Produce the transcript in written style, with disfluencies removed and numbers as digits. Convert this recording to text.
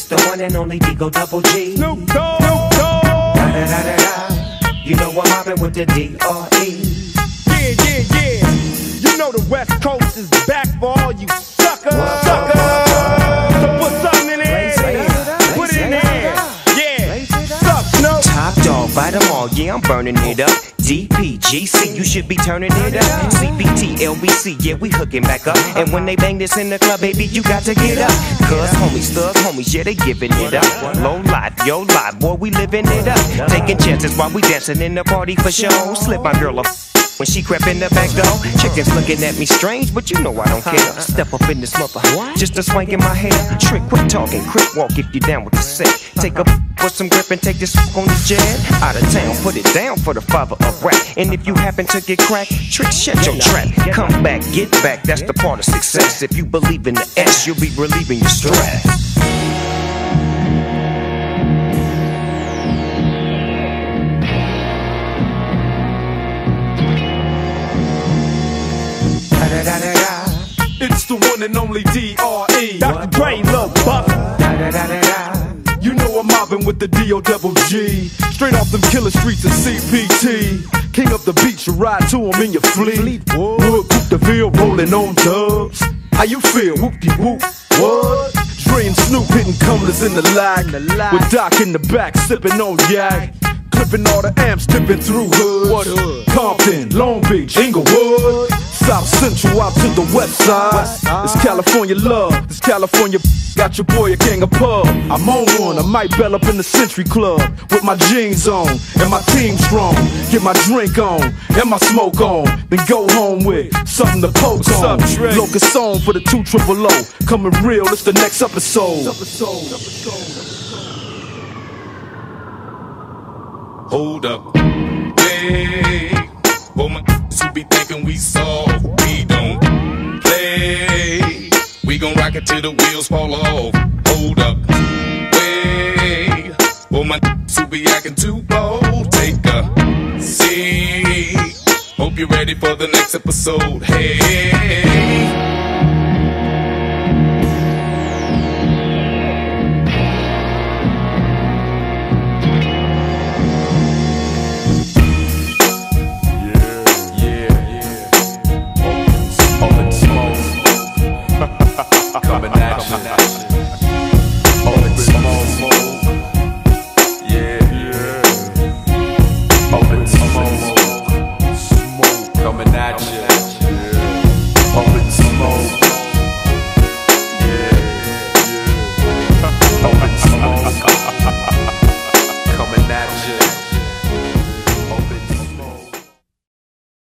the one and only Digo Double G. Snoop Dogg. Da da da da da. You know I'm mobbing with the D.R.E. Yeah. You know the West Coast is back for all you suckers. So put something in there. Put it in there. Yeah. Suck, Snoop. Top dog, bite them all, yeah, I'm burning it up. DPGC, you should be turning it up. CBT, LBC, yeah, we hooking back up. And when they bang this in the club, baby, you got to get up. Cuz homies, thug homies, yeah, they giving it up. Low life, yo life, boy, we living it up. Taking chances while we dancing in the party for show. Slip my girl up when she crept in the back door. Chickens looking at me strange, but you know I don't care. Step up in this mother, just a swing in my hair. Trick, quit talking, crip walk if you down with the set. Take a put some grip and take this on the jet. Out of town, put it down for the father of rap. And if you happen to get cracked, Trick, shut your trap. Come back, get back, that's the part of success. If you believe in the S, you'll be relieving your stress. It's the one and only D.R.E. Dr. Dre, Lil Buff. You know I'm mobbing with the D.O.G. Straight off them killer streets of CPT. King of the beach, you ride to him in your fleet. Wood, Coupe de Ville, rolling on dubs. How you feel? Whoop-de-whoop. What? Dre and Snoop hitting cumblers in the lag. With Doc in the back, sipping on yak. Clipping all the amps, dipping through hoods. What hood? Compton, Long Beach, Inglewood. South Central out to the west side. This California love, this California got your boy a gang of pub. I'm on one, I might bell up in the Century Club with my jeans on and my team strong. Get my drink on and my smoke on, then go home with something to poke on. Locust song for the 200 coming real. It's the next episode. Hold up, hey, for my who be thinking we soft, we don't play. We gon' rock it till the wheels fall off. Hold up, wait, for my who be acting too bold, take a seat. Hope you're ready for the next episode. Hey.